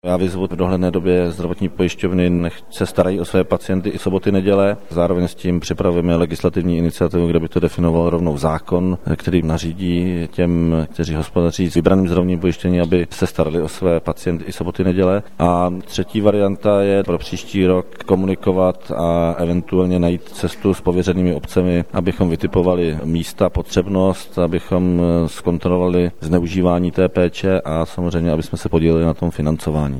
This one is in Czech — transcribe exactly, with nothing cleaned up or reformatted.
Já vyzvu v dohledné době zdravotní pojišťovny, nech se starají o své pacienty i soboty, neděle. Zároveň s tím připravujeme legislativní iniciativu, kde by to definoval rovnou zákon, který nařídí těm, kteří hospodaří s vybraným zdravotním pojištěním, aby se starali o své pacienty i soboty, neděle. A třetí varianta je pro příští rok komunikovat a eventuálně najít cestu s pověřenými obcemi, abychom vytipovali místa, potřebnost, abychom zkontrolovali zneužívání té péče a samozřejmě, aby jsme se podíleli na tom financování.